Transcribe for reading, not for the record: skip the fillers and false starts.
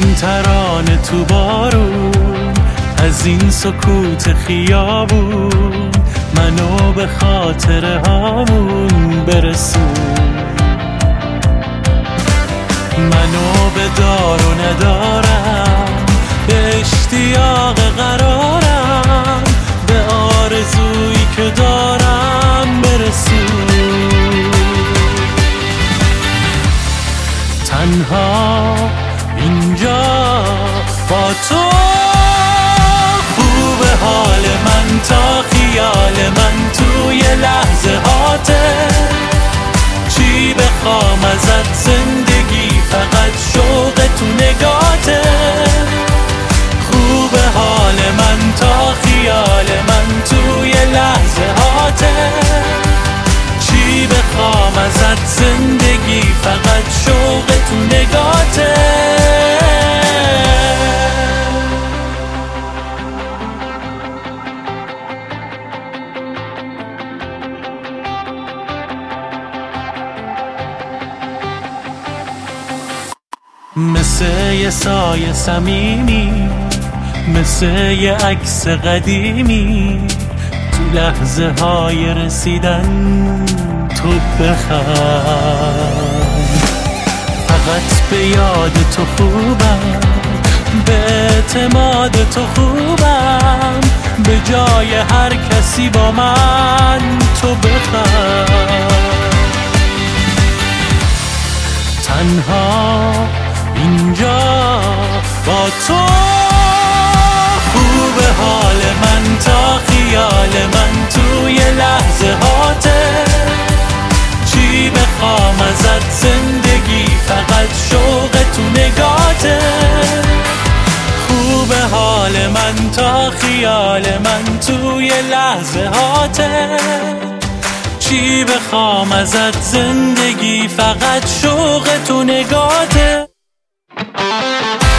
من ترانه تو بارون، از این سکوت خیابون منو به خاطره هامون برسون. منو به دار و ندارم، به اشتیاق قرارم، به آرزویی که دارم برسون. تنها اینجا با تو خوب حال من تا خیال من توی لحظه هاته. چی بخوام ازت زندگی فقط شوق تو نگاته. خوب حال من تا خیال من توی لحظه هاته. چی بخوام ازت زندگی فقط شوق تو نگاته. مثل یه سایه صمیمی، مثل یه عکس قدیمی، تو لحظه های رسیدن تو بخند. فقط به یاد تو خوبم، به اعتماد تو خوبم، به جای هر کسی با من تو بخند. تنها اینجا با تو خوب حال من تا خیال من توی لحظه هاته. چی بخوام ازت زندگی فقط شوق تو نگاته. خوب حال من تا خیال من توی لحظه هاته. چی بخوام ازت زندگی فقط شوق تو نگاته.